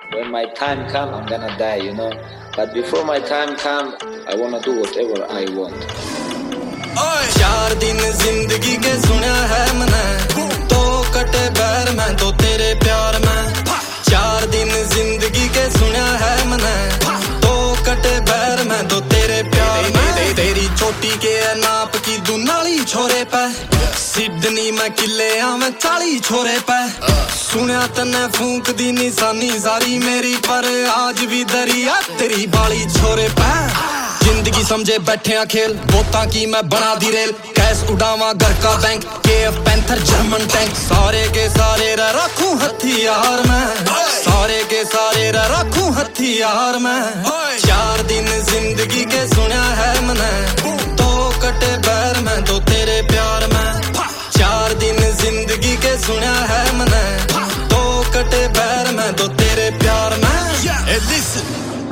When my time come, I'm gonna die, you know. But before my time come, I wanna do whatever I want. 4 दिन जिंदगी के सुना है मैंने, तो कटे बैर मैं तो तेरे प्यार में। 4 दिन जिंदगी के सुना है मैंने, तो कटे बैर मैं तो तेरे प्यार में। तेरी चोटी के नाप की दुनाली छोरे पे, सिडनी में किले में 40 छोरे पे। सुनिया तने फूंक दी निशानी सारी मेरी, पर आज भी दरिया तेरी बाली छोरे पे। जिंदगी समझे बैठे आ खेल, बोता की मैं बना दी रेल। कैश उड़ावा घर का bank, K F panther German tank. सारे के सारे रखूं हथियार मैं, सारे के सारे रखूं हथियार मैं। 4 दिन जिंदगी के सुना है मैंने, तो कटे बैर मैं तो तेरे प्यार में। 4 दिन जिंदगी के सुना है मैंने, तो कटे बैर मैं तो तेरे प्यार में। Hey, listen.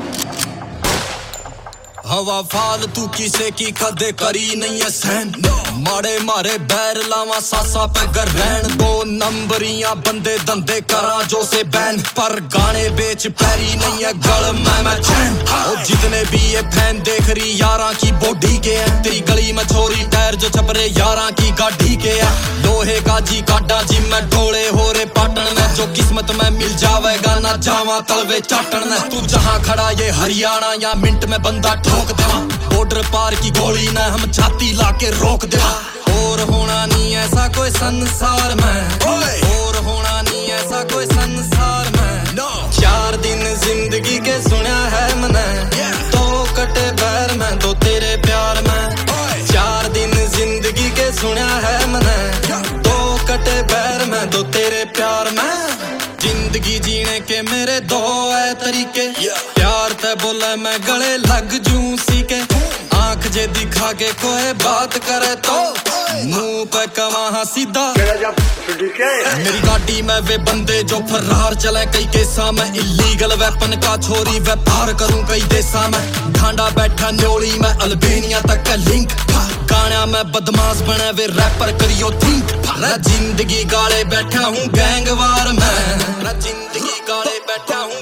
हवा फालतू किसे की कदे करी नहीं है सहन, मारे मारे बैर लावा सासा पे गर रहन। 2 नंबरियां बंदे धंधे करा जो से बैन, पर गाने बेच पैरी नहीं है गल मैं चैन। और जितने भी ये फैन देख रही यारा की बॉडी के है, तेरी गली में छोरी टायर जो छपरे यारा की गाड़ी के है। लोहे का जी काटा जी में ढोले हो रे पाटन में, जो किस्मत में मिल जावेगा ना जावा तलवे चाटन में। तू जहाँ खड़ा ये हरियाणा या मिंट में बंदा ठोक देवा, बॉर्डर पार की गोली ना हम छाती लाके रोक देवा। और होना नहीं ऐसा कोई संसार में, और होना नहीं ऐसा कोई संसार में। 4 दिन जिंदगी के सुना है मैंने, तो कटे बैर मैं तो तेरे प्यार में। 4 दिन जिंदगी के सुना है मैंने, तो कटे बैर मैं तो तेरे प्यार में। जिंदगी जीने के मेरे 2 है तरीके, प्यार ते बोले मैं गले लग जूं सी के। आंख जे दिखा के कोई बात करे तो मुंह पे कवा सीधा। मेरी गाड़ी में वे बंदे जो फरार चले, कई केसा में इलीगल वेपन का छोरी व्यापार करूं कई देशा में। ढांडा बैठा न्योली में अल्बेनिया तक का लिंक, गाना में बदमाश बने वे रैपर करियो थिंक। जिंदगी गाले बैठा हूँ गैंगवार में, जिंदगी गाले बैठा हूँ